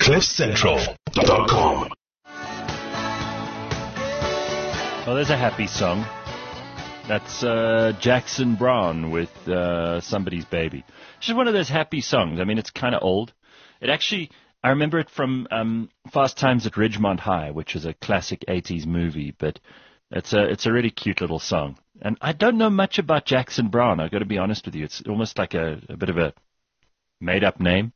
CliffCentral.com. Well, there's a happy song. That's Jackson Browne with Somebody's Baby. It's just one of those happy songs. I mean, it's kind of old. I remember it from Fast Times at Ridgemont High, which is a classic 80s movie, but it's a really cute little song. And I don't know much about Jackson Browne, I've got to be honest with you. It's almost like a bit of a made-up name.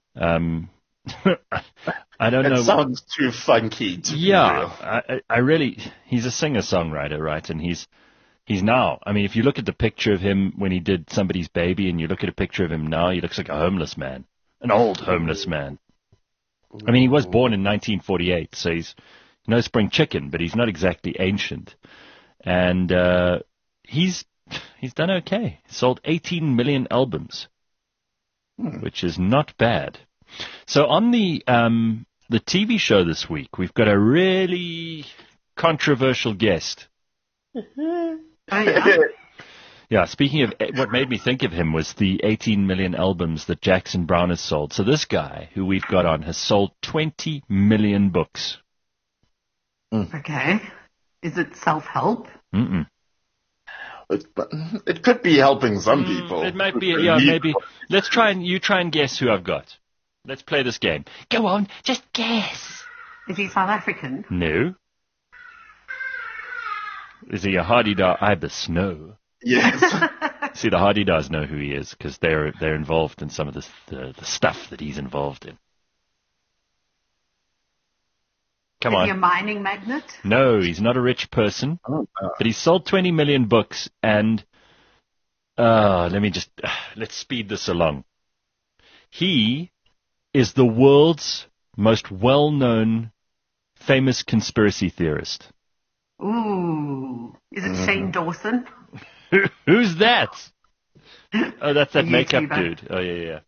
I don't know. It sounds too funky to be real. I really, he's a singer-songwriter, right? And he's now, I mean, if you look at the picture of him when he did Somebody's Baby and you look at a picture of him now, he looks like a homeless man, an old homeless man. I mean, he was born in 1948, so he's no spring chicken, but he's not exactly ancient. And he's done okay. He sold 18 million albums, which is not bad. So on the TV show this week, we've got a really controversial guest. Yeah, speaking of, what made me think of him was the 18 million albums that Jackson Browne has sold. So this guy who we've got on has sold 20 million books. Okay. Is it self-help? Mm-mm. It could be helping some people. It might be, yeah, maybe. You try and guess who I've got. Let's play this game. Go on, just guess. Is he South African? No. Is he a Hardy-Dar Ibis? No. Yes. See, the Hardy-Dars know who he is because they're involved in some of the stuff that he's involved in. Come on. Is he a mining magnate? No, he's not a rich person, but he's sold 20 million books, and let's speed this along. He is the world's most well-known famous conspiracy theorist. Ooh. Is it Shane Dawson? Who's that? Oh, that's that makeup YouTuber. dude. Oh, yeah.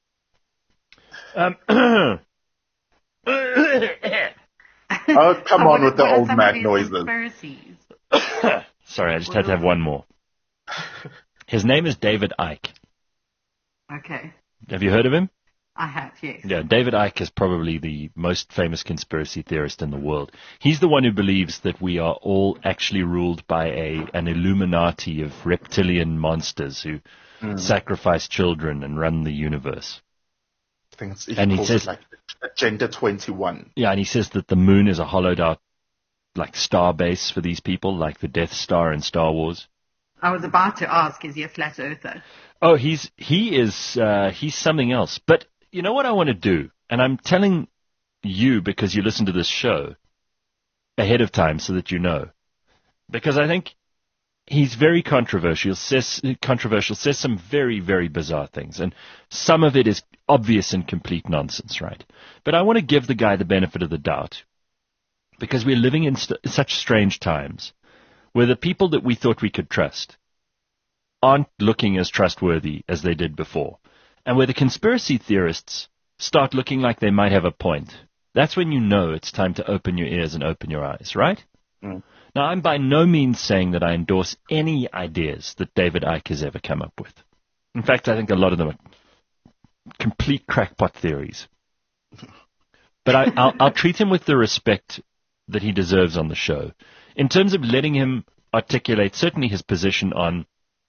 Oh, come on with the What are old some Mac of his noises. conspiracies? Sorry, I just had to have one more. His name is David Icke. Okay. Have you heard of him? I have, yes. Yeah, David Icke is probably the most famous conspiracy theorist in the world. He's the one who believes that we are all actually ruled by an Illuminati of reptilian monsters who sacrifice children and run the universe. And he says like Agenda 21. Yeah, and he says that the moon is a hollowed out like star base for these people, like the Death Star in Star Wars. I was about to ask, is he a flat earther? Oh, he's something else. But you know what I want to do? And I'm telling you because you listen to this show ahead of time so that you know. Because I think he's very controversial, says some very, very bizarre things. And some of it is obvious and complete nonsense, right? But I want to give the guy the benefit of the doubt because we're living in such strange times where the people that we thought we could trust aren't looking as trustworthy as they did before. And where the conspiracy theorists start looking like they might have a point, that's when you know it's time to open your ears and open your eyes, right? Now, I'm by no means saying that I endorse any ideas that David Icke has ever come up with. In fact, I think a lot of them are complete crackpot theories. But I'll treat him with the respect that he deserves on the show, in terms of letting him articulate certainly his position on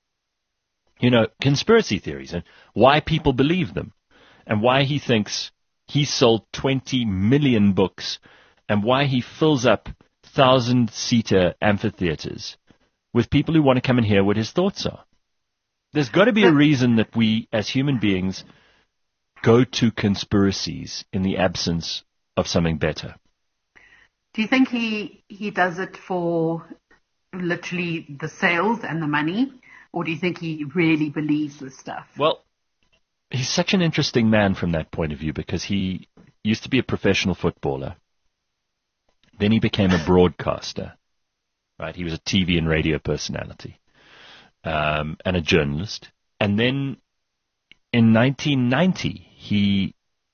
conspiracy theories and why people believe them and why he thinks he sold 20 million books and why he fills up 1,000-seater amphitheaters with people who want to come and hear what his thoughts are. There's got to be a reason that we as human beings go to conspiracies in the absence of something better. Do you think he does it for literally the sales and the money? Or do you think he really believes this stuff? Well, he's such an interesting man from that point of view because he used to be a professional footballer. Then he became a broadcaster, right? He was a TV and radio personality and a journalist. And then in 1990, he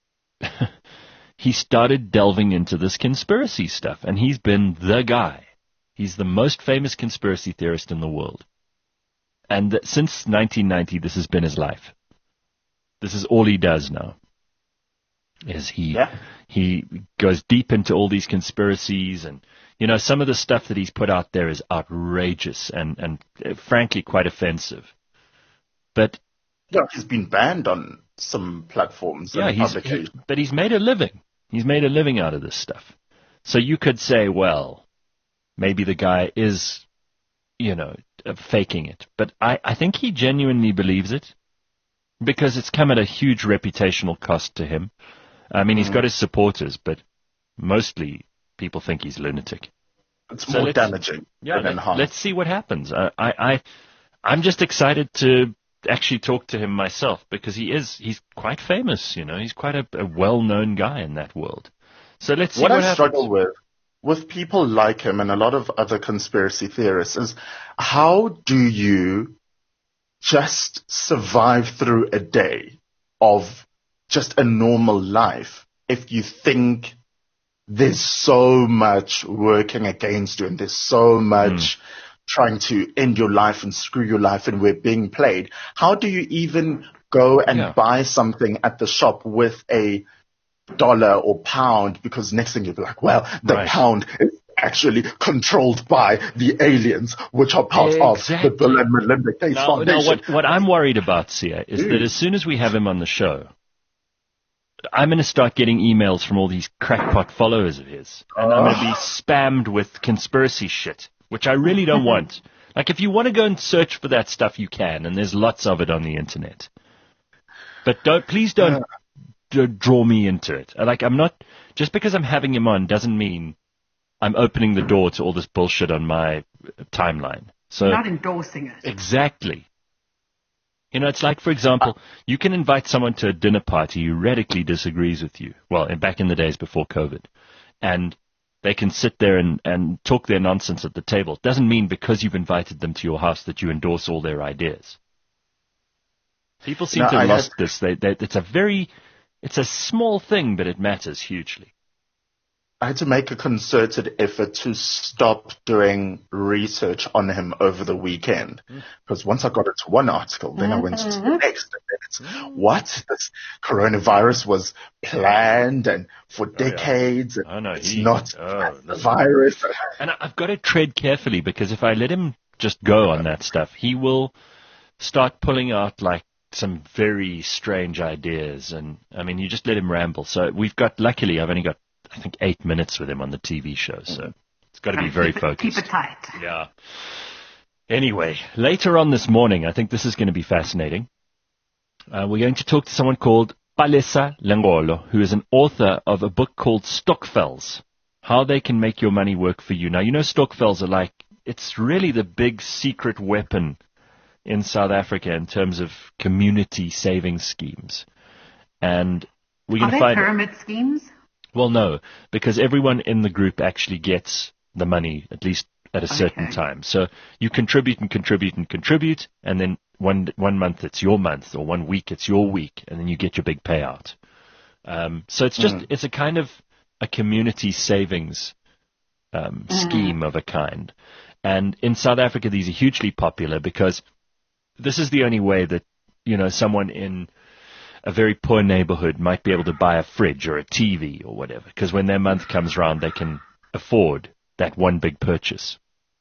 started delving into this conspiracy stuff, and he's been the guy. He's the most famous conspiracy theorist in the world. And since 1990, this has been his life. This is all he does now. is he goes deep into all these conspiracies, and some of the stuff that he's put out there is outrageous and frankly quite offensive. But he's been banned on some platforms and publications. But he's made a living. He's made a living out of this stuff. So you could say, well, maybe the guy is, faking it. But I think he genuinely believes it, because it's come at a huge reputational cost to him. I mean, he's got his supporters, but mostly people think he's a lunatic. It's more damaging than harm. Let's see what happens. I'm just excited to actually talk to him myself, because he's quite famous, he's quite a well-known guy in that world. So let's see what happens. What I struggle with people like him and a lot of other conspiracy theorists is, how do you just survive through a day of just a normal life if you think there's so much working against you and there's so much trying to end your life and screw your life and we're being played? How do you even go and buy something at the shop with a dollar or pound? Because next thing you'll be like, well, the pound is actually controlled by the aliens, which are part of the Bill and Melinda Gates Foundation. Now, what I'm worried about, Sia, is that as soon as we have him on the show, I'm going to start getting emails from all these crackpot followers of his. And I'm going to be spammed with conspiracy shit, which I really don't want. Like, if you want to go and search for that stuff, you can, and there's lots of it on the internet. But please don't draw me into it. Like, just because I'm having him on doesn't mean I'm opening the door to all this bullshit on my timeline. So you're not endorsing it. Exactly. It's like, for example, you can invite someone to a dinner party who radically disagrees with you. Well, back in the days before COVID. And they can sit there and talk their nonsense at the table. It doesn't mean because you've invited them to your house that you endorse all their ideas. People seem to have lost this. It's a small thing, but it matters hugely. I had to make a concerted effort to stop doing research on him over the weekend, because once I got into one article, then I went to the next. What? This coronavirus was planned and for decades. And it's not the virus. And I've got to tread carefully, because if I let him just go on that stuff, he will start pulling out like some very strange ideas. And I mean, you just let him ramble. So luckily, I've only got, I think, 8 minutes with him on the TV show, so it's got to be very focused. Keep it tight. Yeah. Anyway, later on this morning, I think this is going to be fascinating. We're going to talk to someone called Palesa Lengolo, who is an author of a book called Stokvels, How They Can Make Your Money Work for You. Now, Stokvels are it's really the big secret weapon in South Africa in terms of community savings schemes. And we're going to find... Are they pyramid schemes? Well, no, because everyone in the group actually gets the money, at least at a certain time. So you contribute and contribute and contribute, and then one month it's your month, or 1 week it's your week, and then you get your big payout. So it's just, it's a kind of a community savings scheme of a kind. And in South Africa, these are hugely popular because this is the only way that, someone in a very poor neighborhood might be able to buy a fridge or a TV or whatever, because when their month comes around, they can afford that one big purchase.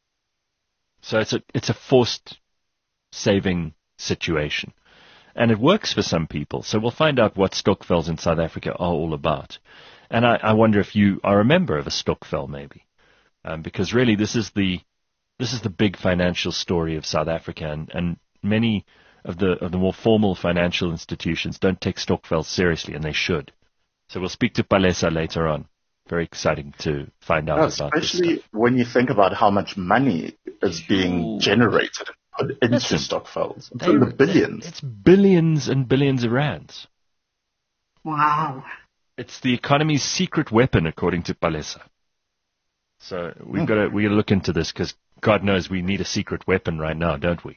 So it's a forced saving situation. And it works for some people. So we'll find out what Stokvels in South Africa are all about. And I wonder if you are a member of a Stokvel, maybe. Because really this is the big financial story of South Africa, and many of the more formal financial institutions don't take Stokvels seriously, and they should. So we'll speak to Palesa later on. Very exciting to find out about this stuff. Especially when you think about how much money is being generated and put into Stokvels. It's in the billions. It's billions and billions of rands. Wow. It's the economy's secret weapon, according to Palesa. So we've got to look into this, because God knows we need a secret weapon right now, don't we?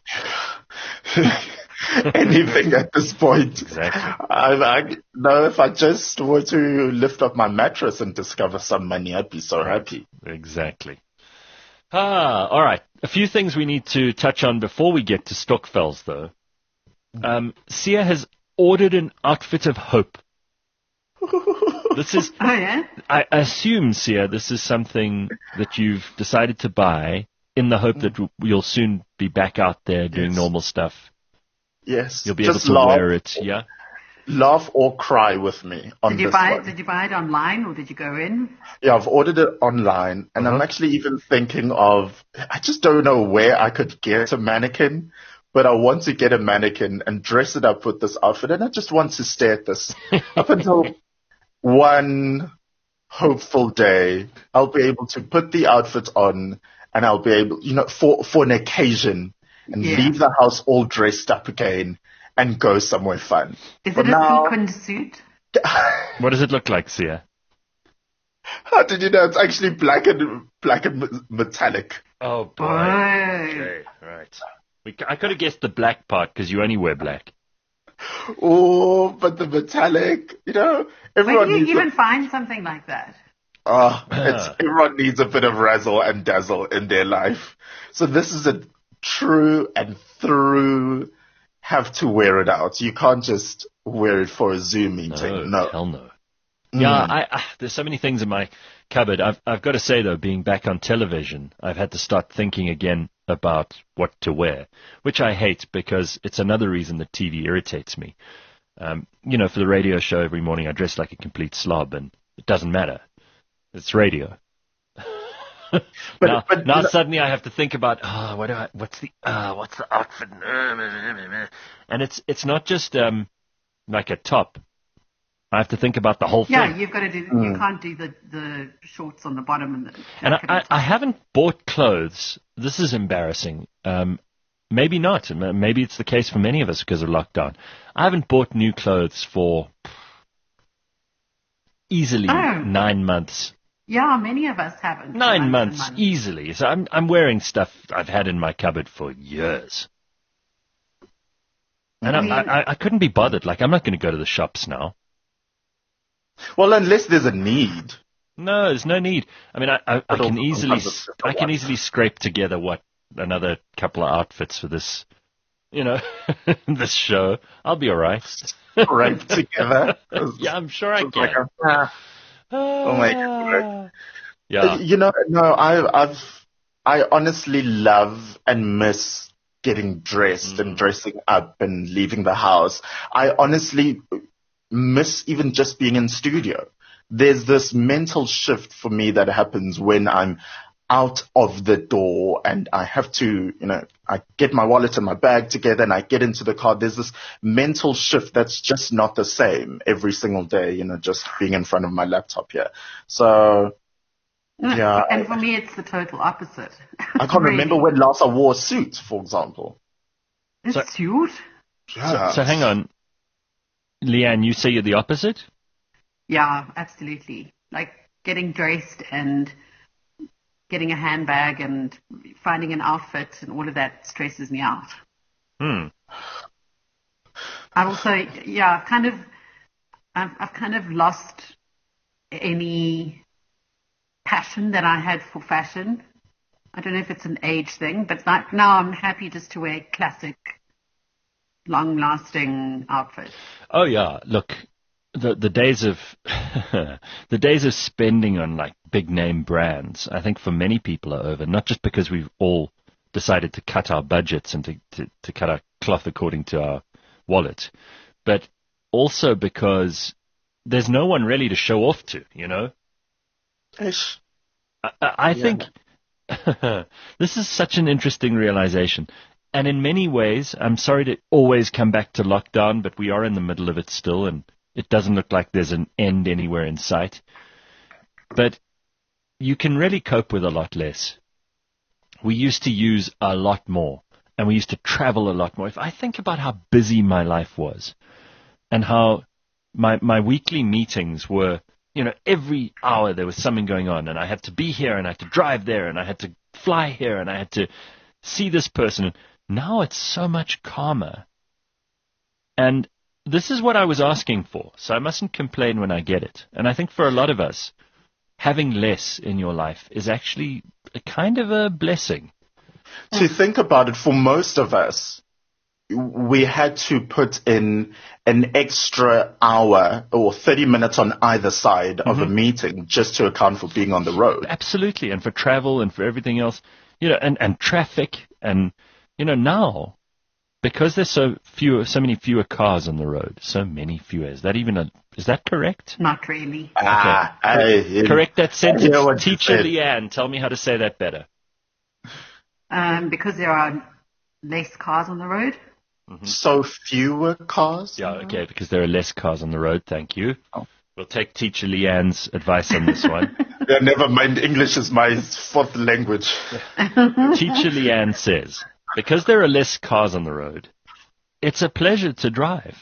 Anything at this point. Exactly. I know if I just were to lift up my mattress and discover some money, I'd be so happy. Exactly. All right. A few things we need to touch on before we get to Stokvels, though. Sia has ordered an outfit of hope This is, Oh, yeah? I assume, Sia, this is something that you've decided to buy in the hope that you'll soon be back out there doing Yes. normal stuff. Yes. You'll be Just able to laugh, wear it, yeah? laugh or cry with me on Did you this buy one. it? Did you buy it online or did you go in? Yeah, I've ordered it online, and I'm actually even thinking of, I just don't know where I could get a mannequin, but I want to get a mannequin and dress it up with this outfit, and I just want to stare at this up until one hopeful day, I'll be able to put the outfit on, and I'll be able, for an occasion, and Yeah. leave the house all dressed up again, and go somewhere fun. Is But it a now, sequined suit? What does it look like, Sia? how did you know it's actually black and metallic? Oh, boy. Oh. Okay, right. I could have guessed the black part because you only wear black. Oh, but the metallic, Where everyone do you needs even find something like that? everyone needs a bit of razzle and dazzle in their life. So this is a true and through have to wear it out. You can't just wear it for a Zoom meeting. No. Hell no. Yeah, there's so many things in my cupboard. I've got to say, though, being back on television, I've had to start thinking again about what to wear, which I hate because it's another reason that TV irritates me. For the radio show every morning, I dress like a complete slob, and it doesn't matter. It's radio. But now suddenly I have to think about what's the outfit, and it's not just like a top. I have to think about the whole thing. Yeah, you've got to do. You can't do the shorts on the bottom and the And jacket on top. I haven't bought clothes. This is embarrassing. Maybe not. Maybe it's the case for many of us because of lockdown. I haven't bought new clothes for easily 9 months. Yeah, many of us haven't. 9 Months months and easily. So I'm wearing stuff I've had in my cupboard for years. And I couldn't be bothered. Like, I'm not going to go to the shops now. Well, unless there's a need. No, there's no need. I mean, I can easily scrape together another couple of outfits for this, this show. I'll be all right. Scrape together. Yeah, I'm sure I can. Oh my God. Yeah. I honestly love and miss getting dressed and dressing up and leaving the house. I honestly miss even just being in studio. There's this mental shift for me that happens when I'm out of the door and I have to, I get my wallet and my bag together and I get into the car. There's this mental shift that's just not the same every single day, just being in front of my laptop here. So, yeah. And for me, it's the total opposite. I can't remember when last I wore a suit, for example. A suit? Yeah. So hang on. Leanne, you say you're the opposite? Yeah, absolutely. Like getting dressed and getting a handbag and finding an outfit and all of that stresses me out. I've also, I've kind of lost any passion that I had for fashion. I don't know if it's an age thing, but now I'm happy just to wear classic, long-lasting outfits. Oh yeah, look, the days of the days of spending on like big name brands, I think for many people are over. Not just because we've all decided to cut our budgets and to cut our cloth according to our wallet, but also because there's no one really to show off to. Ish. I think this is such an interesting realization. And in many ways, I'm sorry to always come back to lockdown, but we are in the middle of it still, and it doesn't look like there's an end anywhere in sight. But you can really cope with a lot less. We used to use a lot more, and we used to travel a lot more. If I think about how busy my life was, and how my weekly meetings were, every hour there was something going on, and I had to be here, and I had to drive there, and I had to fly here, and I had to see this person. Now it's so much calmer. And this is what I was asking for, so I mustn't complain when I get it. And I think for a lot of us, having less in your life is actually a kind of a blessing. To think about it, for most of us, we had to put in an extra hour or 30 minutes on either side of a meeting just to account for being on the road. Absolutely, and for travel and for everything else, and traffic, and now, because there's so many fewer cars on the road, is that correct? Not really. Correct that sentence. Teacher said. Leanne, tell me how to say that better. Because there are less cars on the road. So fewer cars? Yeah, okay, because there are less cars on the road. Thank you. Oh. We'll take Teacher Leanne's advice on this one. Yeah, never mind. English is my fourth language. Teacher Leanne says, because there are less cars on the road, it's a pleasure to drive.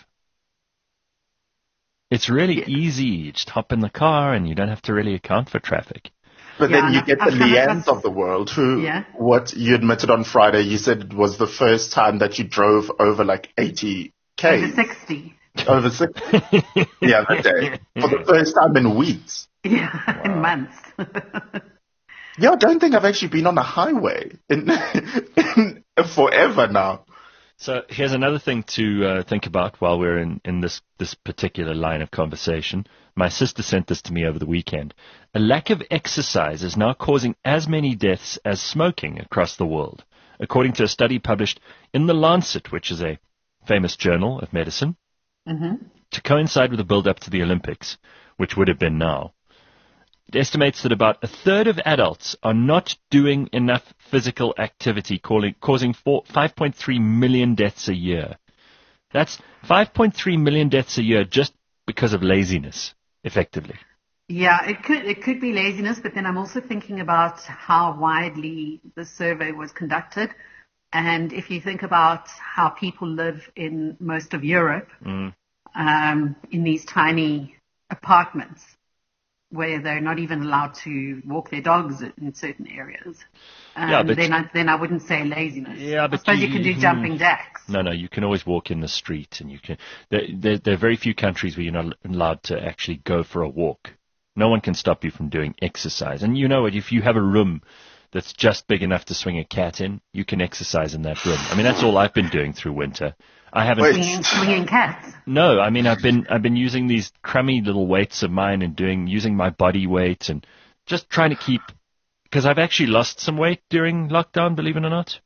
It's really easy. You just hop in the car and you don't have to really account for traffic. But then you get the Leannes of the world who, what you admitted on Friday, you said it was the first time that you drove over like 80K. Over 60. Over 60 the other day. For the first time in weeks. Yeah, in months. Yeah, I don't think I've actually been on a highway in forever now. So here's another thing to think about while we're in this particular line of conversation. My sister sent this to me over the weekend. A lack of exercise is now causing as many deaths as smoking across the world, according to a study published in The Lancet, which is a famous journal of medicine, to coincide with the build-up to the Olympics, which would have been now. It estimates that about a third of adults are not doing enough physical activity, causing 5.3 million deaths a year. That's 5.3 million deaths a year just because of laziness, effectively. Yeah, it could be laziness, but then I'm also thinking about how widely the survey was conducted. And if you think about how people live in most of Europe, in these tiny apartments, where they're not even allowed to walk their dogs in certain areas. Then I wouldn't say laziness. Yeah, but I suppose you can do jumping jacks. No, you can always walk in the street, and you can. There are very few countries where you're not allowed to actually go for a walk. No one can stop you from doing exercise. And you know what? If you have a room that's just big enough to swing a cat in, you can exercise in that room. I mean, that's all I've been doing through winter. I haven't swinging cats. No, I mean I've been using these crummy little weights of mine and using my body weight and just trying to keep, because I've actually lost some weight during lockdown, believe it or not.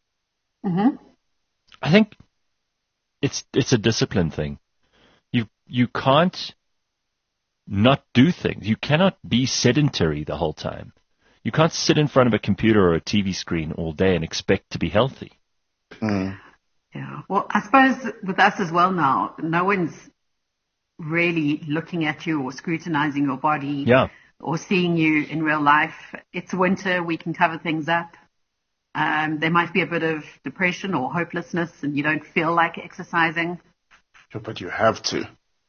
I think it's a discipline thing. You can't not do things. You cannot be sedentary the whole time. You can't sit in front of a computer or a TV screen all day and expect to be healthy. Yeah. Well, I suppose with us as well now, no one's really looking at you or scrutinizing your body or seeing you in real life. It's winter. We can cover things up. There might be a bit of depression or hopelessness and you don't feel like exercising. But you have to.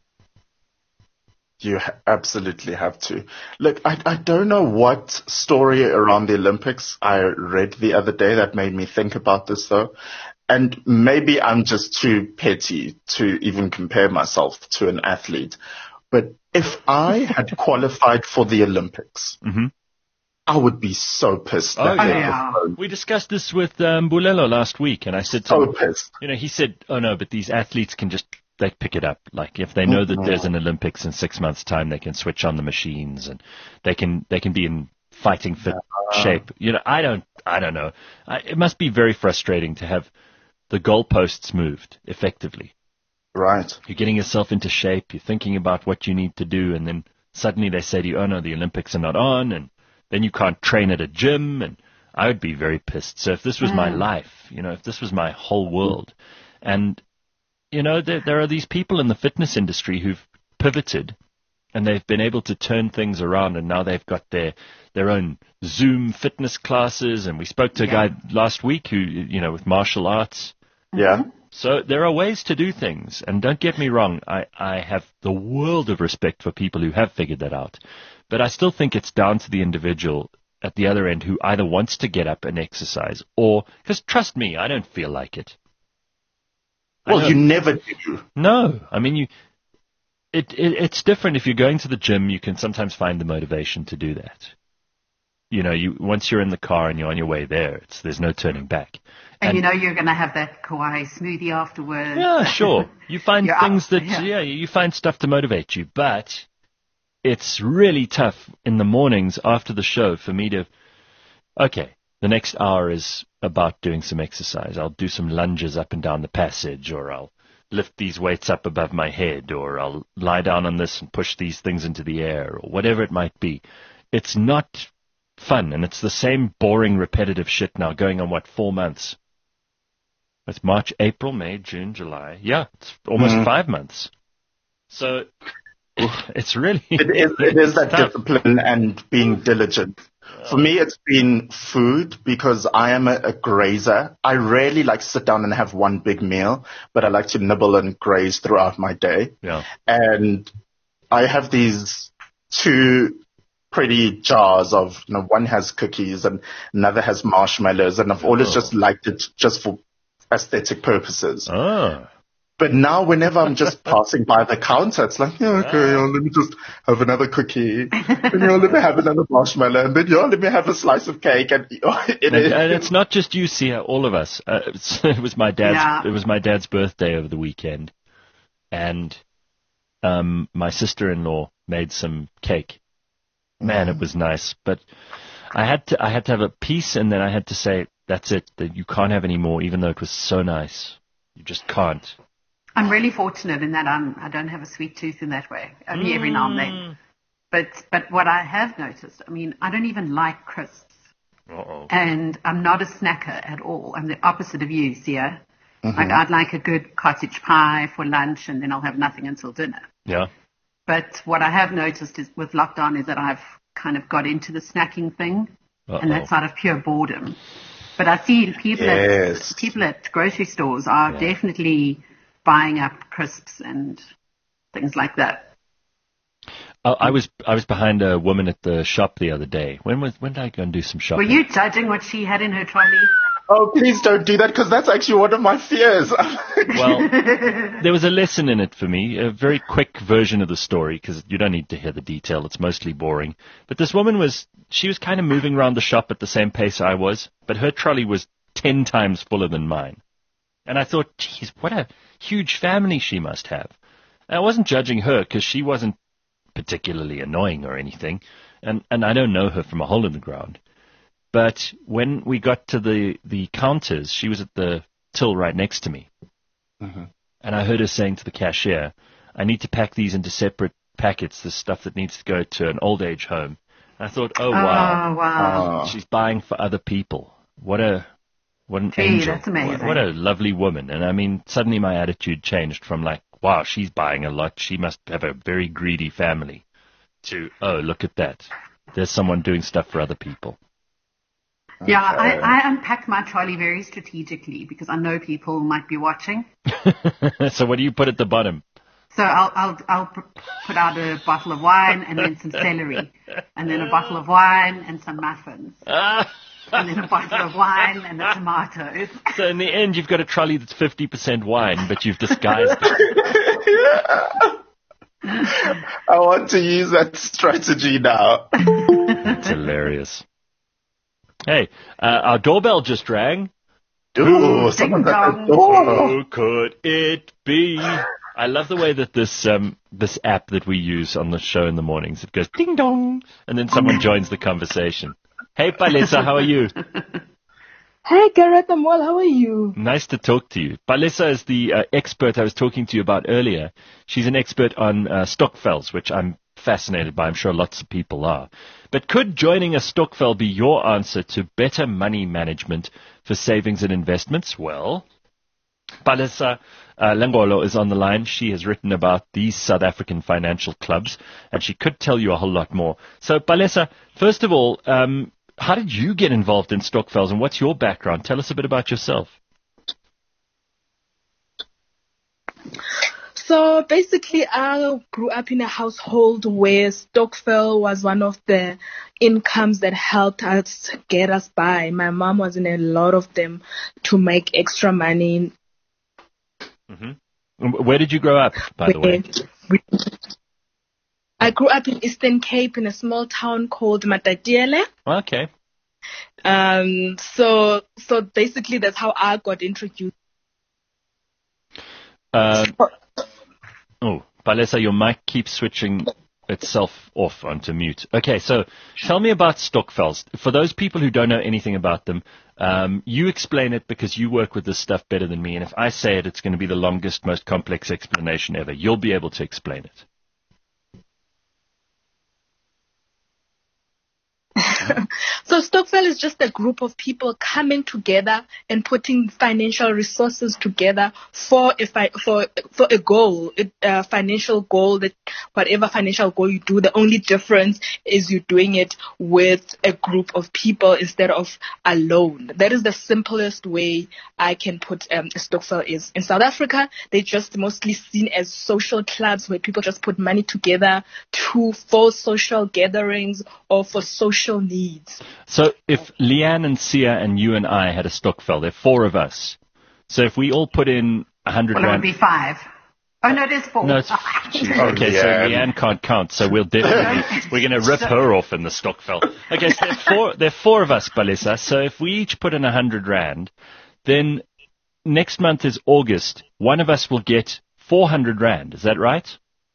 You absolutely have to. Look, I don't know what story around the Olympics I read the other day that made me think about this, though. And maybe I'm just too petty to even compare myself to an athlete. But if I had qualified for the Olympics, I would be so pissed. We discussed this with Bulelo last week, and I said to him, pissed. He said, oh no, but these athletes can just, they pick it up. Like if they know that there's an Olympics in 6 months' time, they can switch on the machines and they can be in fighting fit shape. I don't know. It must be very frustrating to have the goalposts moved effectively. Right. You're getting yourself into shape. You're thinking about what you need to do, and then suddenly they say to you, "Oh no, the Olympics are not on," and then you can't train at a gym. And I would be very pissed. So if this was my life, if this was my whole world, and there are these people in the fitness industry who've pivoted and they've been able to turn things around, and now they've got their own Zoom fitness classes. And we spoke to a guy last week who, with martial arts. Yeah. So there are ways to do things. And don't get me wrong, I have the world of respect for people who have figured that out. But I still think it's down to the individual at the other end who either wants to get up and exercise or, because trust me, I don't feel like it. Well, you never do. No. I mean, it's different. If you're going to the gym, you can sometimes find the motivation to do that. once you're in the car and you're on your way there, there's no turning back. And you're going to have that kawaii smoothie afterwards. Yeah, sure. You find things yeah. you find stuff to motivate you, but it's really tough in the mornings after the show for me to, okay, the next hour is about doing some exercise. I'll do some lunges up and down the passage, or I'll lift these weights up above my head, or I'll lie down on this and push these things into the air, or whatever it might be. It's not fun, and it's the same boring, repetitive shit now going on, 4 months? It's March, April, May, June, July. Yeah, it's almost 5 months. So it's really... It is that tough. discipline and being diligent. For me, it's been food, because I am a grazer. I rarely sit down and have one big meal, but I like to nibble and graze throughout my day. Yeah. And I have these 2 pretty jars of, one has cookies and another has marshmallows, and I've always just liked it just for aesthetic purposes. Oh. But now whenever I'm just passing by the counter, it's like, let me just have another cookie, and let me have another marshmallow, and then let me have a slice of cake. And it's not just you, Sia, all of us. It was my dad's birthday over the weekend, and my sister-in-law made some cake. Man, it was nice, but I had to have a piece, and then I had to say, that's it, that you can't have any more, even though it was so nice. You just can't. I'm really fortunate in that I don't have a sweet tooth in that way. Only every now and then. But what I have noticed, I don't even like crisps. Uh-oh. And I'm not a snacker at all. I'm the opposite of you, Sia. I'd like a good cottage pie for lunch, and then I'll have nothing until dinner. Yeah. But what I have noticed is with lockdown is that I've kind of got into the snacking thing, and that's out of pure boredom. But I see people at grocery stores are definitely buying up crisps and things like that. I was behind a woman at the shop the other day. When did I go and do some shopping? Were you judging what she had in her trolley? Oh, please don't do that, because that's actually one of my fears. Well, there was a lesson in it for me, a very quick version of the story, because you don't need to hear the detail. It's mostly boring. But this woman was kind of moving around the shop at the same pace I was, but her trolley was 10 times fuller than mine. And I thought, geez, what a huge family she must have. And I wasn't judging her, because she wasn't particularly annoying or anything, and I don't know her from a hole in the ground. But when we got to the counters, she was at the till right next to me. And I heard her saying to the cashier, I need to pack these into separate packets, the stuff that needs to go to an old age home. And I thought, oh, wow. She's buying for other people. What an angel. That's amazing. What a lovely woman. And suddenly my attitude changed from wow, she's buying a lot. She must have a very greedy family, to, oh, look at that. There's someone doing stuff for other people. Yeah, I unpack my trolley very strategically because I know people might be watching. So what do you put at the bottom? So I'll put out a bottle of wine and then some celery, and then a bottle of wine and some muffins, and then a bottle of wine and the tomatoes. So in the end, you've got a trolley that's 50% wine, but you've disguised it. I want to use that strategy now. It's hilarious. Hey, our doorbell just rang. Ooh, someone's at the door. Who could it be? I love the way that this app that we use on the show in the mornings, it goes ding dong, and then someone joins the conversation. Hey, Palesa, how are you? Hey, Gareth, I'm well. How are you? Nice to talk to you. Palesa is the expert I was talking to you about earlier. She's an expert on stokvels, which I'm fascinated by. I'm sure lots of people are. But could joining a stokvel be your answer to better money management for savings and investments? Well, Palesa Lengolo is on the line. She has written about these South African financial clubs, and she could tell you a whole lot more. So, Palesa, first of all, how did you get involved in stokvels, and what's your background? Tell us a bit about yourself. So basically, I grew up in a household where stokvel was one of the incomes that helped us get us by. My mom was in a lot of them to make extra money. Mm-hmm. Where did you grow up, by the way? I grew up in Eastern Cape in a small town called Matatiele. Okay. So basically that's how I got introduced. Oh, Palesa, your mic keeps switching itself off onto mute. Okay, so tell me about stokvels. For those people who don't know anything about them, you explain it because you work with this stuff better than me, and if I say it, it's going to be the longest, most complex explanation ever. You'll be able to explain it. So stokvel is just a group of people coming together and putting financial resources together for a goal, a financial goal, that whatever financial goal you do, the only difference is you're doing it with a group of people instead of alone. That is the simplest way I can put a stokvel is. In South Africa, they're just mostly seen as social clubs where people just put money together for social gatherings or for social needs. So if Leanne and Sia and you and I had a stokvel, there are 4 of us. So if we all put in 100 Well, it would rand. be 5. Oh, no, it is 4. No, it's, okay, so Leanne can't count, so we're going to rip her off in the stokvel. Okay, so there are 4 of us, Palesa. So if we each put in 100 rand, then next month is August. One of us will get 400 rand. Is that right?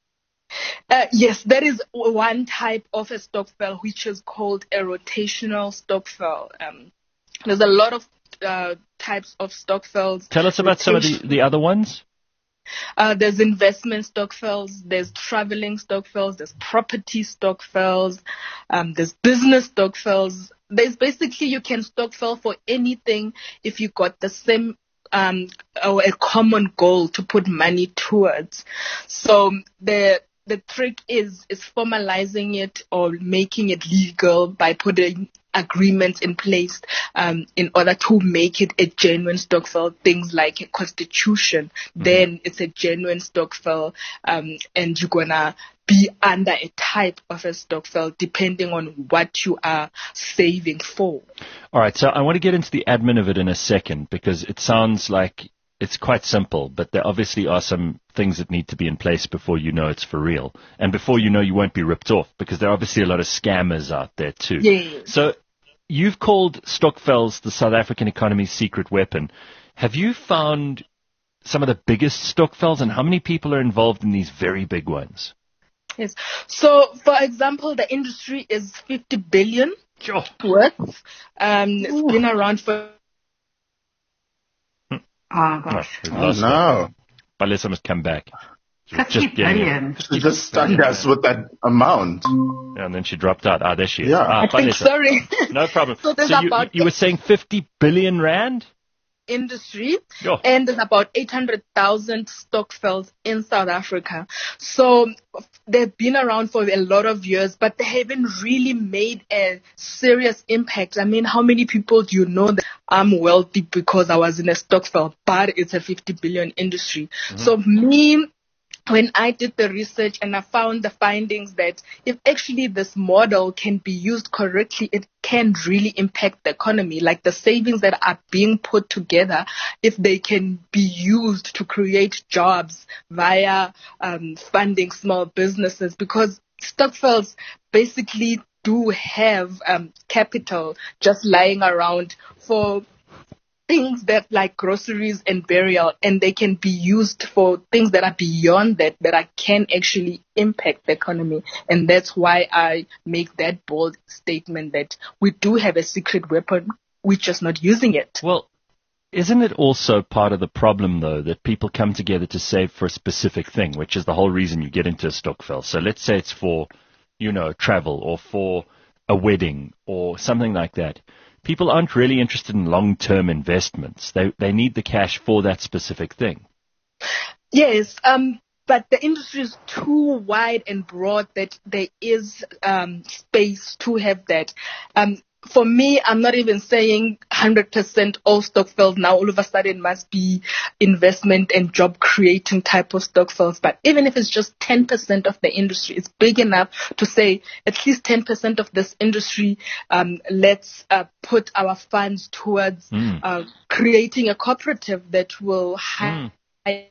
Yes, there is one type of a stokvel which is called a rotational stokvel. There's a lot of types of stokvels. Tell us about some of the other ones. There's investment stokvels, there's traveling stokvels, there's property stokvels, there's business stokvels. There's basically, you can stokvel for anything if you got the same or a common goal to put money towards. So the trick is formalizing it or making it legal by putting agreements in place in order to make it a genuine stokvel. Things like a constitution, then it's a genuine stokvel, and you're gonna be under a type of a stokvel depending on what you are saving for. All right, so I want to get into the admin of it in a second because it sounds like it's quite simple, but there obviously are some things that need to be in place before you know it's for real. And before you know you won't be ripped off, because there are obviously a lot of scammers out there too. Yes. So you've called stokvels the South African economy's secret weapon. Have you found some of the biggest stokvels, and how many people are involved in these very big ones? Yes. So, for example, the industry is 50 billion worth. It's been around for... Oh, gosh. No. Palesa must come back. 50 billion. She just stuck us with that amount. Yeah, and then she dropped out. Ah, there she is. Yeah. Ah, I think, Palesa. sorry. No problem. So there's So about you were saying 50 billion rand? industry, Yo. and there's about 800,000 stokvels in South Africa. So they've been around for a lot of years, but they haven't really made a serious impact. I mean, how many people do you know that I'm wealthy because I was in a stokvel, but it's a 50 billion industry? So when I did the research and I found the findings that if actually this model can be used correctly, it can really impact the economy. Like the savings that are being put together, if they can be used to create jobs via funding small businesses, because stokvels basically do have capital just lying around for things that like groceries and burial, and they can be used for things that are beyond that can actually impact the economy. And that's why I make that bold statement that we do have a secret weapon, we're just not using it. Well, isn't it also part of the problem, though, that people come together to save for a specific thing, which is the whole reason you get into a stokvel? So let's say it's for, travel or for a wedding or something like that. People aren't really interested in long-term investments. They need the cash for that specific thing. Yes, but the industry is too wide and broad that there is space to have that. For me, I'm not even saying 100% all stokvels now all of a sudden must be investment and job creating type of stokvels. But even if it's just 10% of the industry, it's big enough to say at least 10% of this industry, let's put our funds towards creating a cooperative that will hire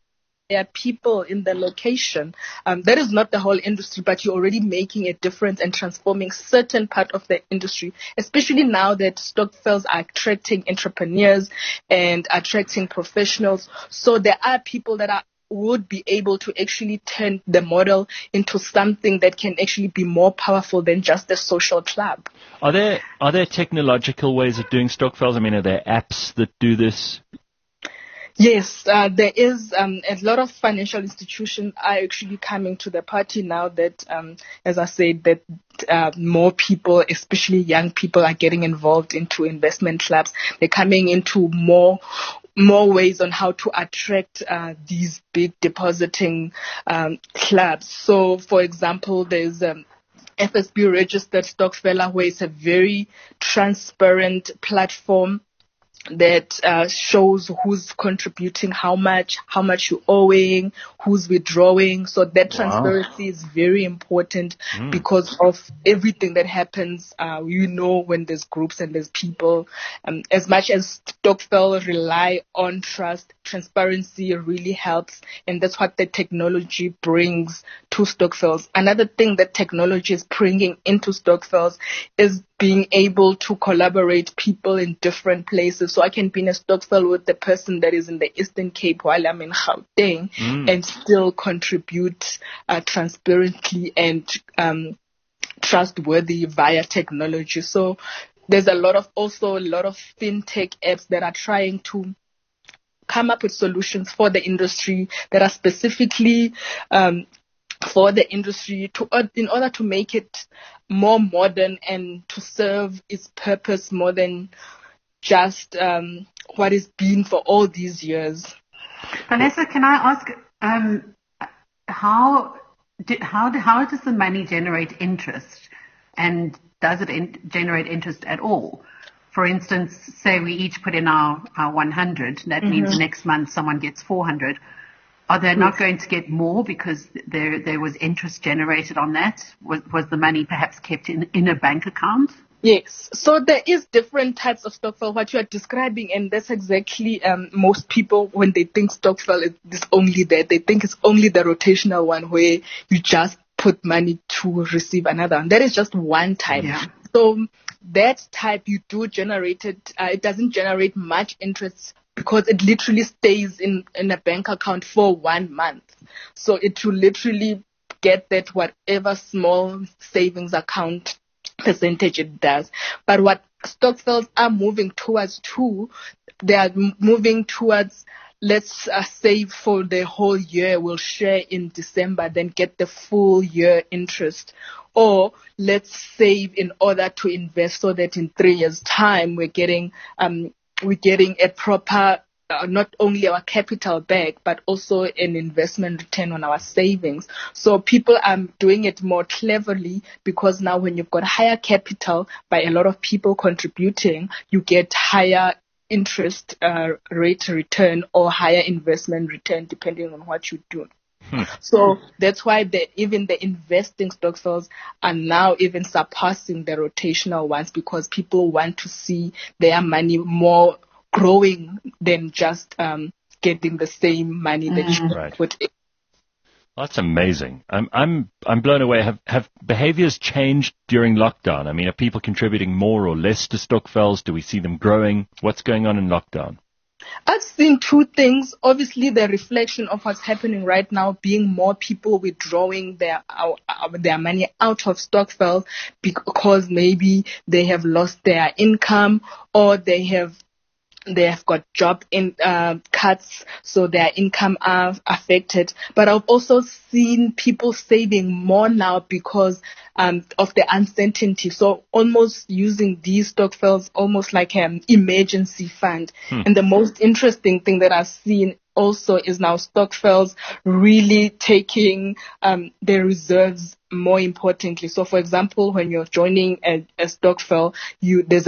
there are people in the location. That is not the whole industry, but you're already making a difference and transforming certain part of the industry, especially now that Stokvels are attracting entrepreneurs and attracting professionals. So there are people that would be able to actually turn the model into something that can actually be more powerful than just a social club. Are there technological ways of doing Stokvels? I mean, are there apps that do this? Yes, there is a lot of financial institutions are actually coming to the party now that, as I said, that more people, especially young people, are getting involved into investment clubs. They're coming into more ways on how to attract these big depositing clubs. So, for example, there's FSB registered Stokvela, where it's a very transparent platform that shows who's contributing how much you're owing, who's withdrawing. So that transparency is very important because of everything that happens. When there's groups and there's people. As much as Stokvel rely on trust, transparency really helps, and that's what the technology brings to Stokvels. Another thing that technology is bringing into Stokvels is being able to collaborate people in different places. So I can be in a Stokvel with the person that is in the Eastern Cape while I'm in Gauteng and still contribute transparently and trustworthy via technology. So there's a lot of fintech apps that are trying to come up with solutions for the industry that are specifically for the industry in order to make it more modern and to serve its purpose more than just what it's been for all these years. Vanessa, can I ask how does the money generate interest, and does it generate interest at all? For instance, say we each put in our 100, that means next month someone gets 400. Are they not going to get more because there was interest generated on that? Was the money perhaps kept in a bank account? Yes. So there is different types of Stokvel, what you are describing, and that's exactly most people, when they think Stokvel is only that, they think it's only the rotational one where you just put money to receive another. And that is just one type. Yeah. So that type you do generate it doesn't generate much interest because it literally stays in a bank account for 1 month. So it will literally get that whatever small savings account percentage it does. But what Stokvels are moving towards too, they are moving towards, let's save for the whole year, we'll share in December, then get the full year interest. Or let's save in order to invest so that in 3 years' time we're getting a proper, not only our capital back, but also an investment return on our savings. So people are doing it more cleverly because now when you've got higher capital by a lot of people contributing, you get higher interest rate return or higher investment return depending on what you do. So that's why even the investing Stokvels are now even surpassing the rotational ones because people want to see their money more growing than just getting the same money that you put in. That's amazing. I'm blown away. Have behaviors changed during lockdown? I mean, are people contributing more or less to Stokvels? Do we see them growing? What's going on in lockdown? I've seen two things. Obviously, the reflection of what's happening right now, being more people withdrawing their money out of Stokvel because maybe they have lost their income or they have got job cuts, so their income are affected. But I've also seen people saving more now because of the uncertainty. So almost using these Stokvels almost like an emergency fund. And the most interesting thing that I've seen also is now Stokvels really taking their reserves more importantly. So, for example, when you're joining a Stokvel, there's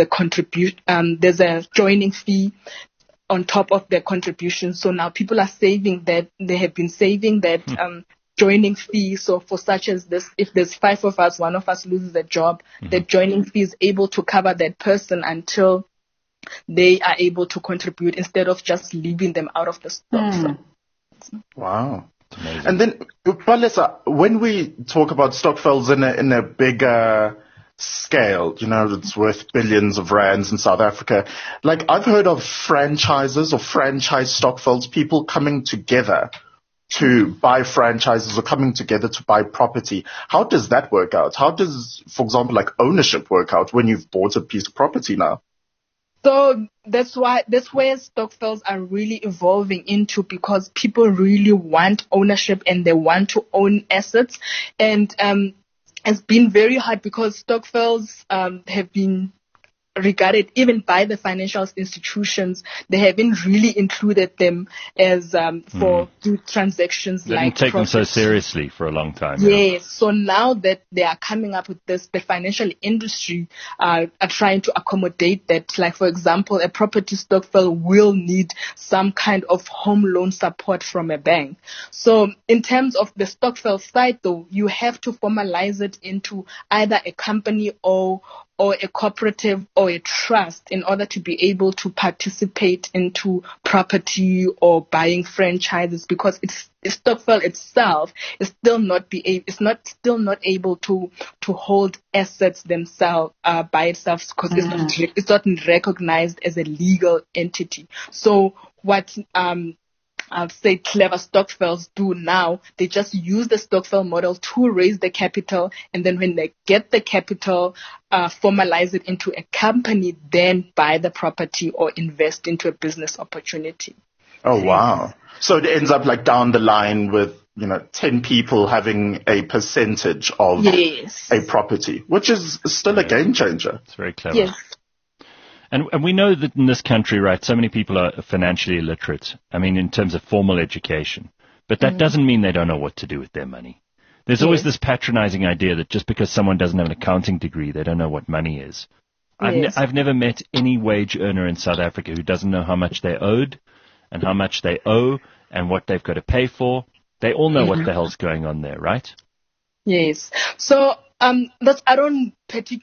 a joining fee on top of their contribution. So now people are saving that. They have been saving that joining fee. So for such as this, if there's 5 of us, one of us loses a job, the joining fee is able to cover that person until they are able to contribute instead of just leaving them out of the Stokvel. Wow. Amazing. And then, Palesa, when we talk about Stokvels in a bigger scale, it's worth billions of rands in South Africa. Like, I've heard of franchises or franchise Stokvels, people coming together to buy franchises or coming together to buy property. How does that work out? How does, for example, like ownership work out when you've bought a piece of property now? So that's where Stokvels are really evolving into, because people really want ownership and they want to own assets. And it's been very hard because Stokvels have been regarded even by the financial institutions. They haven't really included them as for do transactions They like didn't take them so profits. seriously for a long time. Yes. So now that they are coming up with this, the financial industry are trying to accommodate that. Like, for example, a property Stokvel will need some kind of home loan support from a bank. So in terms of the Stokvel side, though, you have to formalize it into either a company or a cooperative or a trust in order to be able to participate into property or buying franchises, because Stokvel itself is still not able to hold assets themselves by itself, because it's not recognized as a legal entity. So what I'll say clever Stokvels do now, they just use the Stokvel model to raise the capital, and then when they get the capital, formalize it into a company, then buy the property or invest into a business opportunity. Oh, wow. So it ends up like down the line with, 10 people having a percentage of a property, which is still a game changer. It's very clever. Yes. And we know that in this country, right, so many people are financially illiterate. I mean, in terms of formal education. But that doesn't mean they don't know what to do with their money. There's always this patronizing idea that just because someone doesn't have an accounting degree, they don't know what money is. I've never met any wage earner in South Africa who doesn't know how much they owed and how much they owe and what they've got to pay for. They all know what the hell's going on there, right? Yes. So I don't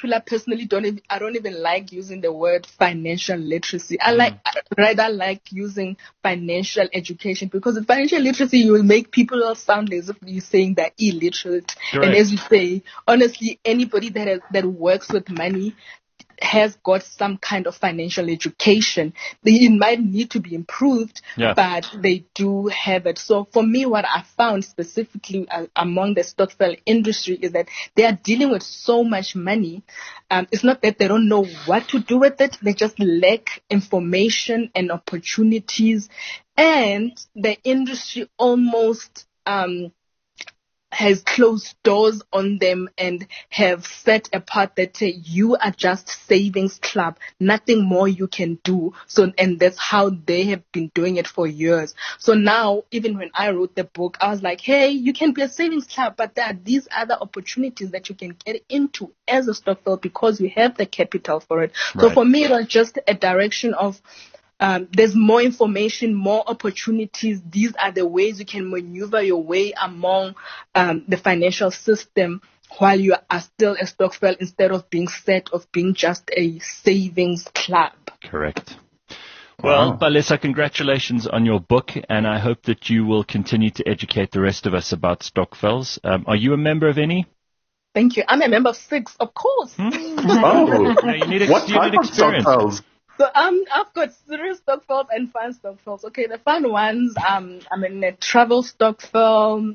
even like using the word financial literacy. I rather like using financial education, because with financial literacy, you will make people sound as if you're saying they're illiterate. Correct. And as you say, honestly, anybody that works with money has got some kind of financial education. It might need to be improved, but they do have it. So for me, what I found specifically among the Stokvel industry is that they are dealing with so much money. It's not that they don't know what to do with it. They just lack information and opportunities. And the industry almost has closed doors on them and have set apart that say you are just savings club, nothing more you can do. So, and that's how they have been doing it for years. So now, even when I wrote the book, I was like, hey, you can be a savings club, but there are these other opportunities that you can get into as a Stokvel because you have the capital for it. Right. So for me, it was just a direction of there's more information, more opportunities. These are the ways you can maneuver your way among the financial system while you are still a Stokvel, instead of being just a savings club. Correct. Well, Palesa, congratulations on your book, and I hope that you will continue to educate the rest of us about Stokvels. Are you a member of any? Thank you. I'm a member of 6, of course. Oh, now what type of Stokvels? So I've got serious Stokvels and fun Stokvels. Okay, the fun ones, I'm in a travel Stokvel.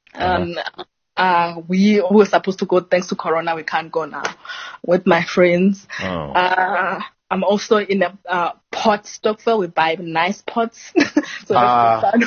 We were supposed to go, thanks to Corona, we can't go now with my friends. I'm also in a pot Stokvel. We buy nice pots. So that's fun.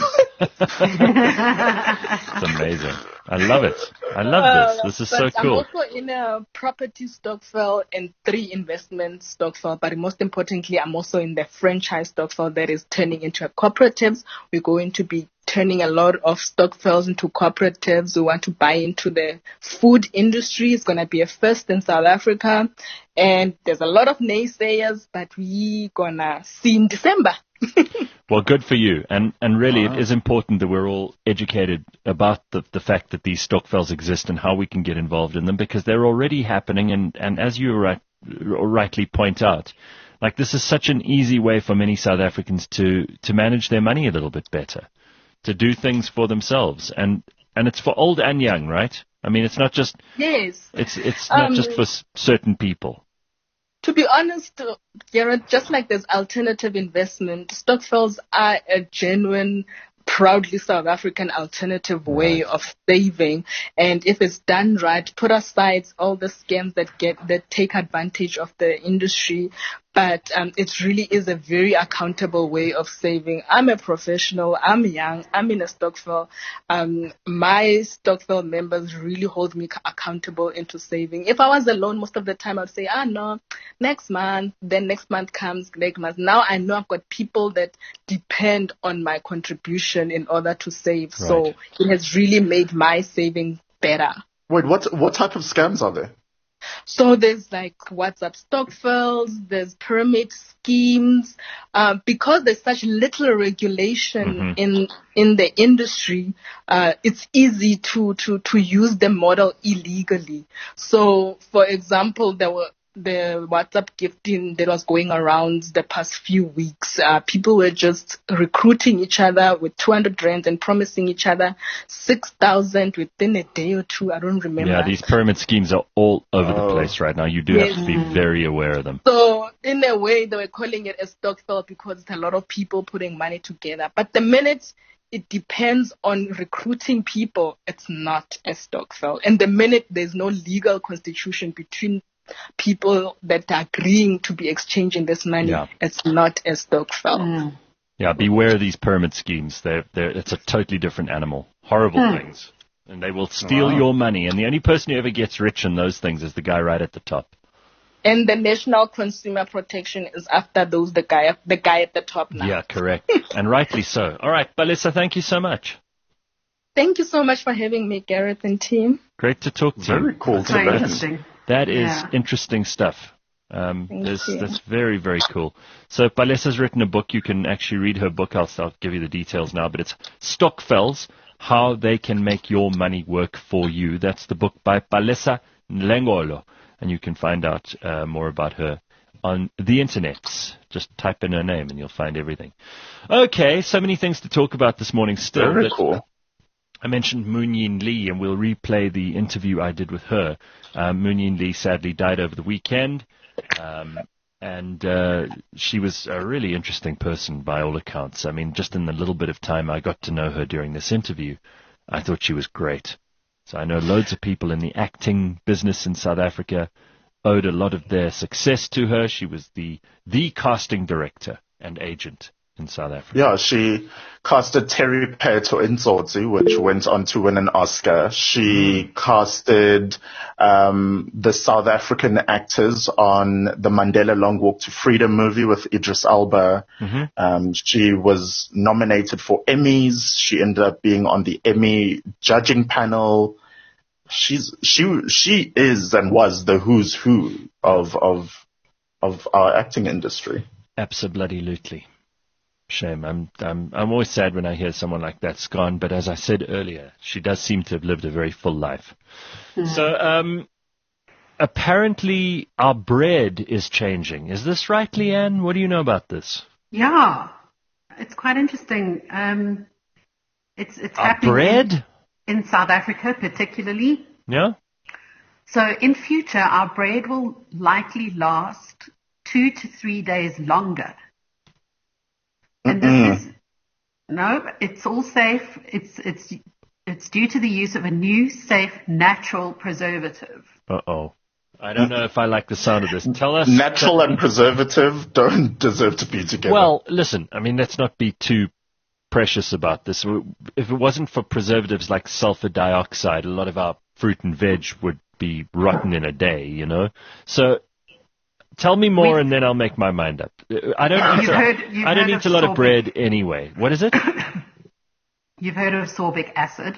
It's amazing. I love it. I love this. This is so cool. I'm also in a property Stokvel and 3 investment Stokvel. But most importantly, I'm also in the franchise Stokvel that is turning into a cooperatives. We're going to be turning a lot of Stokvels into cooperatives. We want to buy into the food industry. It's going to be a first in South Africa. And there's a lot of naysayers, but we're going to see in December. Well, good for you. And really, it is important that we're all educated about the fact that these Stokvels exist and how we can get involved in them, because they're already happening. And as you rightly point out, like, this is such an easy way for many South Africans to manage their money a little bit better. to do things for themselves, and it's for old and young, right? I mean, it's not just Yes. it's not just for certain people. To be honest, Garrett, just like there's alternative investment, stokvels are a genuine, proudly South African alternative way of saving. And if it's done right, put aside all the scams that take advantage of the industry. But it really is a very accountable way of saving. I'm a professional. I'm young. I'm in a stokvel. My stokvel members really hold me accountable into saving. If I was alone, most of the time I'd say, no, next month. Then next month comes, next month. Now I know I've got people that depend on my contribution in order to save. Right. So it has really made my saving better. Wait, what type of scams are there? So there's like WhatsApp stokvels, there's pyramid schemes. Because there's such little regulation in the industry, it's easy to use the model illegally. So, for example, there were the WhatsApp gifting that was going around the past few weeks. People were just recruiting each other with 200 rand and promising each other 6,000 within a day or two. I don't remember. Yeah, these pyramid schemes are all over the place right now. You do have to be very aware of them. So in a way, they were calling it a stokvel because it's a lot of people putting money together. But the minute it depends on recruiting people, it's not a stokvel. And the minute there's no legal constitution between people that are agreeing to be exchanging this money, it's not a stokvel. Yeah, beware of these pyramid schemes. It's a totally different animal. Horrible things. And they will steal your money. And the only person who ever gets rich in those things is the guy right at the top. And the National Consumer Protection is after those, the guy at the top now. Yeah, correct. And rightly so. All right, Balisa, thank you so much. Thank you so much for having me, Gareth and team. Great to talk to you. Very cool to learn. That is interesting stuff. That's very, very cool. So Palesa's written a book. You can actually read her book. I'll give you the details now, but it's Stokvels, How They Can Make Your Money Work For You. That's the book by Palesa Nlengolo. And you can find out more about her on the internet. Just type in her name and you'll find everything. Okay, so many things to talk about this morning still. Very cool. I mentioned Moon Yin Lee, and we'll replay the interview I did with her. Moon Yin Lee sadly died over the weekend, and she was a really interesting person by all accounts. I mean, just in the little bit of time I got to know her during this interview, I thought she was great. So I know loads of people in the acting business in South Africa owed a lot of their success to her. She was the casting director and agent in South Africa. Yeah, she casted Terry Peto in Tsotsi, which went on to win an Oscar. She casted the South African actors on the Mandela Long Walk to Freedom movie with Idris Elba. She was nominated for Emmys. She ended up being on the Emmy judging panel. She is and was the who's who of our acting industry. Absolutely. Shame. I'm always sad when I hear someone like that's gone, but as I said earlier, she does seem to have lived a very full life. So apparently our bread is changing. Is this right, Leanne? What do you know about this? Yeah, it's quite interesting. It's our happening bread in South Africa particularly. Yeah. So in future, our bread will likely last 2 to 3 days longer. And this is, no, it's all safe. It's due to the use of a new, safe, natural preservative. Uh-oh. I don't know if I like the sound of this. Tell us. Natural and preservative don't deserve to be together. Well, listen, I mean, let's not be too precious about this. If it wasn't for preservatives like sulfur dioxide, a lot of our fruit and veg would be rotten in a day, you know? So tell me more and then I'll make my mind up. I don't eat a lot of bread anyway. What is it? You've heard of sorbic acid?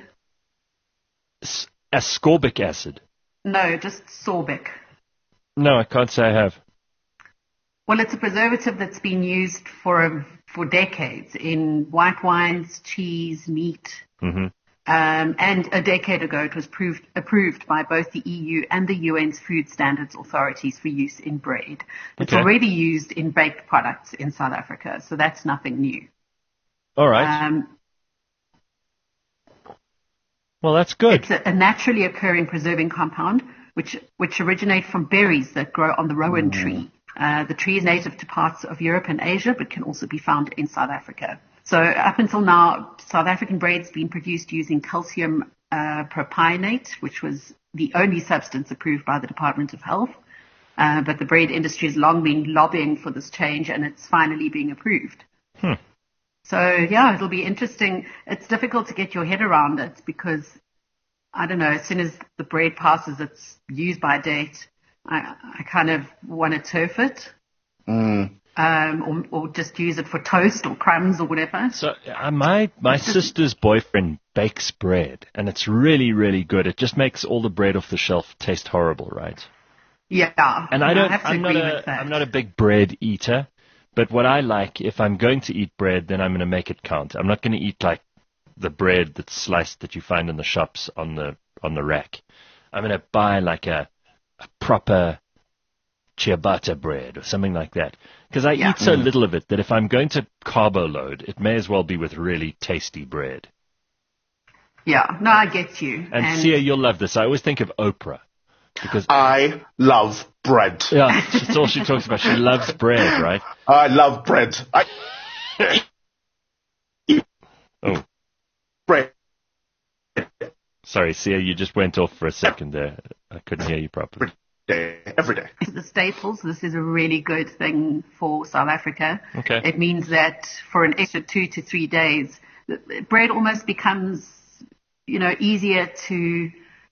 Ascorbic acid? No, just sorbic. No, I can't say I have. Well, it's a preservative that's been used for decades in white wines, cheese, meat. And a decade ago, it was approved by both the EU and the UN's food standards authorities for use in bread. It's already used in baked products in South Africa, so that's nothing new. All right. Well, that's good. It's a naturally occurring preserving compound, which originate from berries that grow on the rowan tree. The tree is native to parts of Europe and Asia, but can also be found in South Africa. So up until now, South African bread's been produced using calcium propionate, which was the only substance approved by the Department of Health. But the bread industry has long been lobbying for this change, and it's finally being approved. So, yeah, it'll be interesting. It's difficult to get your head around it because, I don't know, as soon as the bread passes its use-by date, I kind of want to turf it. Or just use it for toast or crumbs or whatever. So my sister's boyfriend bakes bread, and it's really, really good. It just makes all the bread off the shelf taste horrible, right? Yeah. And I'm not a big bread eater, but what I like, if I'm going to eat bread, then I'm going to make it count. I'm not going to eat like the bread that's sliced that you find in the shops on the rack. I'm going to buy like a proper ciabatta bread or something like that. Because I eat so little of it that if I'm going to carbo load, it may as well be with really tasty bread. Yeah, no, I get you. And Sia, you'll love this. I always think of Oprah. Because I love bread. Yeah, that's all she talks about. She loves bread, right? I love bread. Oh. Bread. Sorry, Sia, you just went off for a second there. I couldn't hear you properly. Every day. The staples, this is a really good thing for South Africa. Okay. It means that for an extra 2 to 3 days, bread almost becomes, easier to,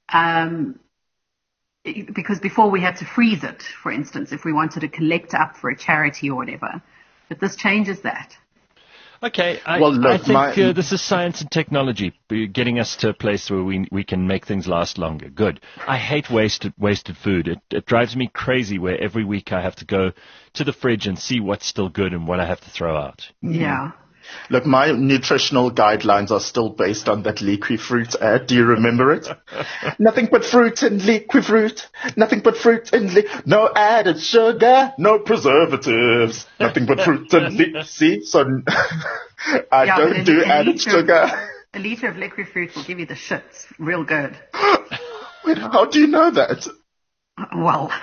because before we had to freeze it, for instance, if we wanted to collect up for a charity or whatever. But this changes that. Okay, I think this is science and technology getting us to a place where we can make things last longer. Good. I hate wasted food. It drives me crazy where every week I have to go to the fridge and see what's still good and what I have to throw out. Yeah. Look, my nutritional guidelines are still based on that liquid fruit ad. Do you remember it? Nothing but fruit and liquid fruit. Nothing but fruit and no added sugar, no preservatives. Nothing but fruit and see? So I don't do added sugar. A liter of liquid fruit will give you the shits real good. Wait, how do you know that? Well,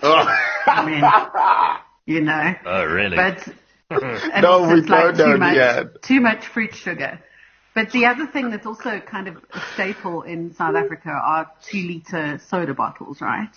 I mean, Oh, really? But... No, we don't know yet. Too much fruit sugar. But the other thing that's also kind of a staple in South Africa are 2-liter soda bottles, right?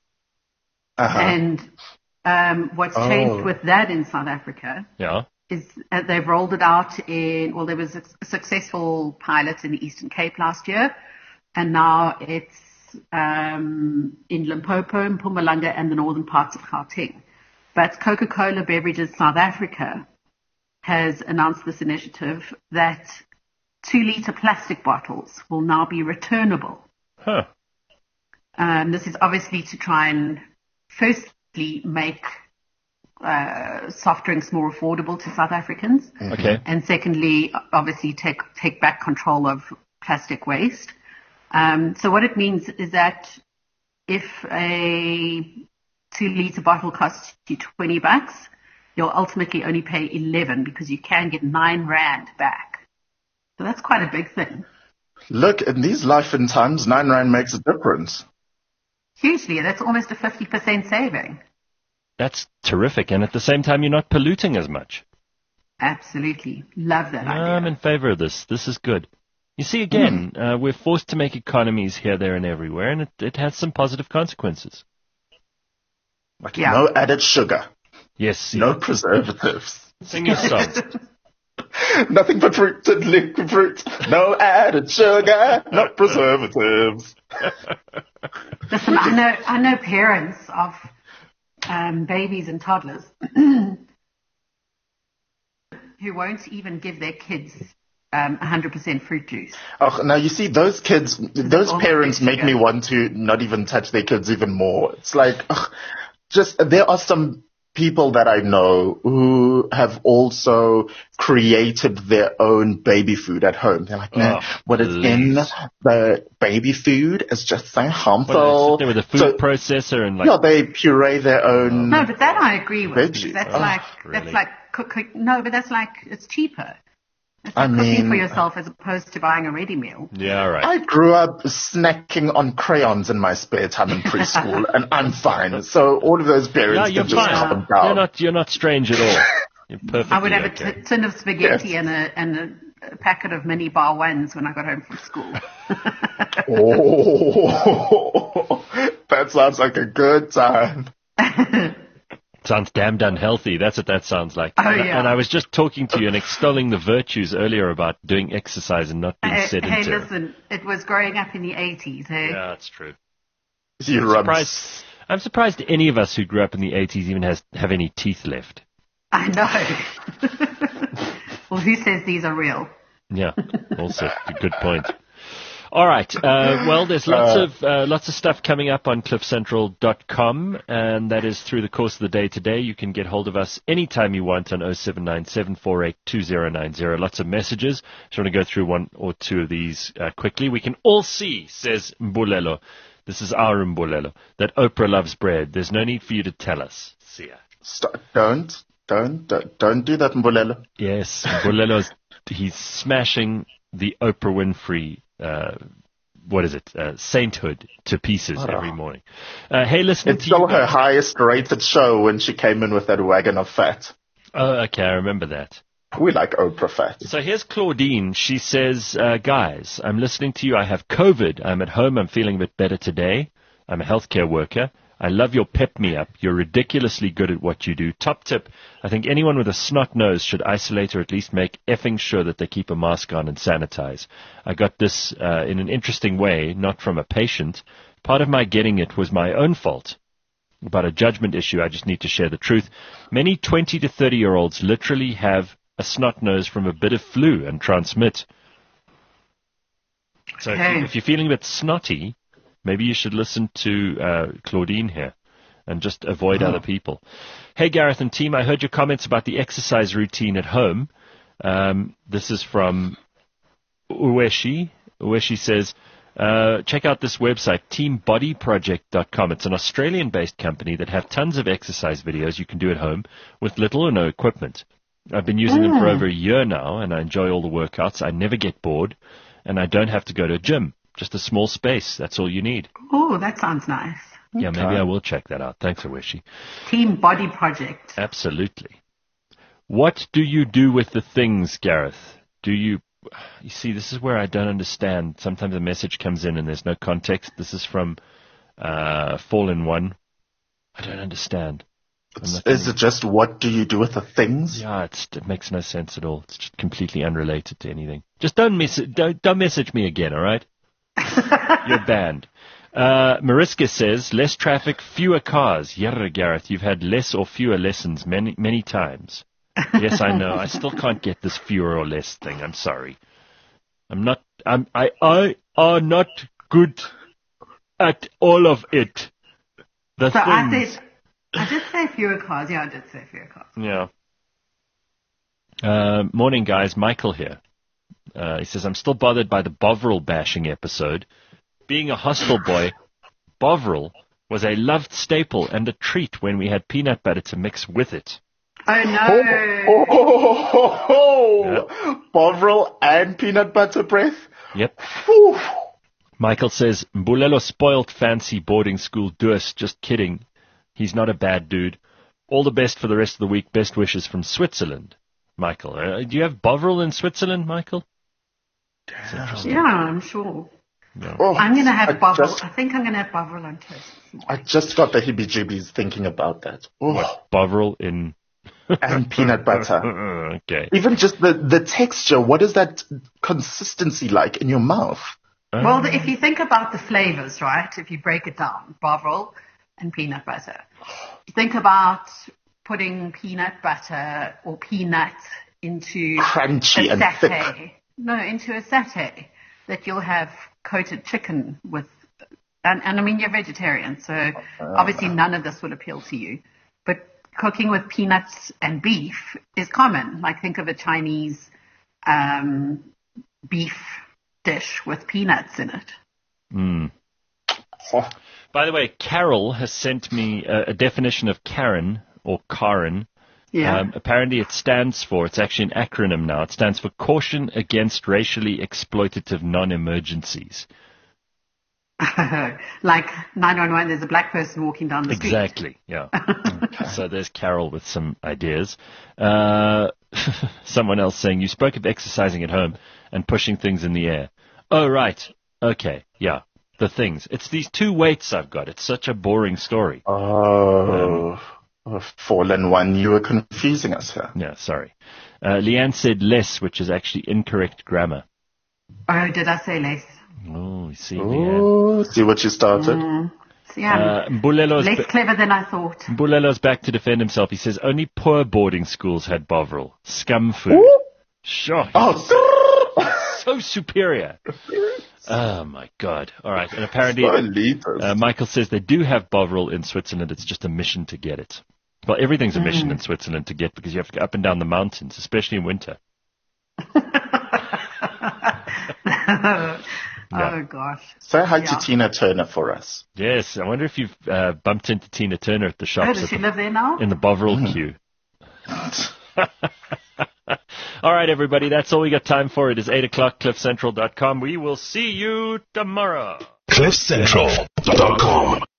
And what's changed with that in South Africa is they've rolled it out there was a successful pilot in the Eastern Cape last year, and now it's in Limpopo, Mpumalanga, and the northern parts of Gauteng. But Coca-Cola Beverages South Africa has announced this initiative that 2-liter plastic bottles will now be returnable. This is obviously to try and firstly make soft drinks more affordable to South Africans. Okay. And secondly, obviously take back control of plastic waste. So what it means is that if a 2-liter bottle costs you $20, you'll ultimately only pay 11 because you can get 9 rand back. So that's quite a big thing. Look, in these life and times, 9 rand makes a difference. Hugely. That's almost a 50% saving. That's terrific. And at the same time, you're not polluting as much. Absolutely. Love that idea. I'm in favor of this. This is good. You see, again, we're forced to make economies here, there, and everywhere, and it has some positive consequences. Like no added sugar. Yes. No preservatives. Sing your song. Nothing but fruit and liquid fruit. No added sugar. No preservatives. Listen, I know parents of babies and toddlers who won't even give their kids 100% fruit juice. Oh, now you see, those parents make me want to not even touch their kids even more. It's like, there are some people that I know who have also created their own baby food at home. They're like, man, what is in the baby food is just so harmful. What, they with a food processor and like... Yeah, they puree their own... No, but that I agree with. Veggies. That's like cooking. No, but that's like, it's cheaper. It's I like cooking for mean, yourself as opposed to buying a ready meal. Yeah, right. I grew up snacking on crayons in my spare time in preschool, and I'm fine. So all of those Yeah, parents you're can just fine. calm down. You're not strange at all. You're perfectly I would have okay. a tin of spaghetti Yes. and a packet of mini bar ones when I got home from school. Oh, that sounds like a good time. Sounds damned unhealthy. That's what that sounds like. Oh, yeah. And I was just talking to you and extolling the virtues earlier about doing exercise and not being Hey, sedentary. listen, it was growing up in the 80s, hey? Yeah, that's true. You run. I'm surprised any of us who grew up in the 80s even have any teeth left. I know. Well, who says these are real? Yeah, also a good point. All right. Well, there's lots of stuff coming up on cliffcentral.com, and that is through the course of the day today. You can get hold of us anytime you want on 0797482090. Lots of messages. Just want to go through one or two of these quickly. We can all see, says Mbulelo, this is our Mbulelo, that Oprah loves bread. There's no need for you to tell us. See ya. Don't do that, Mbulelo. Yes, Mbulelo, he's smashing the Oprah Winfrey sainthood to pieces every morning. Hey, listening It's to you still her guys. highest rated show when she came in with that wagon of fat. Oh, okay, I remember that. We like Oprah fat. So here's Claudine. She says, guys, I'm listening to you. I have COVID. I'm at home. I'm feeling a bit better today. I'm a healthcare worker. I love your pep me up. You're ridiculously good at what you do. Top tip, I think anyone with a snot nose should isolate or at least make effing sure that they keep a mask on and sanitize. I got this in an interesting way, not from a patient. Part of my getting it was my own fault. About a judgment issue, I just need to share the truth. Many 20 to 30-year-olds literally have a snot nose from a bit of flu and transmit. So if you're feeling a bit snotty, maybe you should listen to Claudine here and just avoid other people. Hey, Gareth and team, I heard your comments about the exercise routine at home. This is from Uweshi. Uweshi says, check out this website, teambodyproject.com. It's an Australian-based company that have tons of exercise videos you can do at home with little or no equipment. I've been using them for over a year now, and I enjoy all the workouts. I never get bored, and I don't have to go to a gym. Just a small space. That's all you need. Oh, that sounds nice. Yeah, maybe I will check that out. Thanks, Awishi. Team Body Project. Absolutely. What do you do with the things, Gareth? You see, this is where I don't understand. Sometimes a message comes in and there's no context. This is from Fall-in-One. I don't understand. Is it just what do you do with the things? Yeah, it makes no sense at all. It's just completely unrelated to anything. Just don't message me again, all right? You're banned. Mariska says, less traffic, fewer cars. Yeah, Gareth, you've had less or fewer lessons many times. Yes, I know. I still can't get this fewer or less thing. I'm sorry. I are not good at all of it. The So things. I did say fewer cars. Yeah, I did say fewer cars. Yeah. Morning, guys. Michael here. He says, I'm still bothered by the Bovril bashing episode. Being a hostel boy, Bovril was a loved staple and a treat when we had peanut butter to mix with it. Oh, no. Bovril and peanut butter breath? Yep. Whew. Michael says, Mbulelo spoilt fancy boarding school dus. Just kidding. He's not a bad dude. All the best for the rest of the week. Best wishes from Switzerland. Michael, do you have Bovril in Switzerland, Michael? Yeah, I'm sure. No. Oh, I'm going to have Bovril. I think I'm going to have Bovril on toast. I just got the heebie-jeebies thinking about that. Oh, What, Bovril in... and peanut butter. Okay. Even just the texture, what is that consistency like in your mouth? Well, if you think about the flavors, right, if you break it down, Bovril and peanut butter. Think about putting peanut butter or peanuts into Crunchy a and satay. thick. No, into a satay that you'll have coated chicken with. And I mean, you're vegetarian, so obviously none of this would appeal to you. But cooking with peanuts and beef is common. Like think of a Chinese beef dish with peanuts in it. Mm. Oh, By the way, Carol has sent me a definition of Karen, or Karen. Yeah. Apparently it's actually an acronym now. It stands for Caution Against Racially Exploitative Non-Emergencies. Like 911, there's a black person walking down the street. Exactly, yeah. So there's Carol with some ideas. Someone else saying, you spoke of exercising at home and pushing things in the air. Oh, right. Okay, yeah. The things. It's these 2 weights I've got. It's such a boring story. Oh, fallen one. You were confusing us here. Yeah, sorry. Leanne said less, which is actually incorrect grammar. Oh, did I say less? Oh, you see, Leanne. Oh, see what you started? See, I'm less clever than I thought. Mbulelo's back to defend himself. He says only poor boarding schools had Bovril. Scum food. Ooh. Sure. Oh, So superior. Oh, my God. All right. And apparently, so elitist. Michael says they do have Bovril in Switzerland. It's just a mission to get it. Well, everything's a mission in Switzerland to get because you have to go up and down the mountains, especially in winter. Oh, gosh. Say hi to Tina Turner for us. Yes. I wonder if you've bumped into Tina Turner at the shops. Oh, does she live there now? In the Bovril queue. All right, everybody. That's all we got time for. It is 8 o'clock, cliffcentral.com. We will see you tomorrow. cliffcentral.com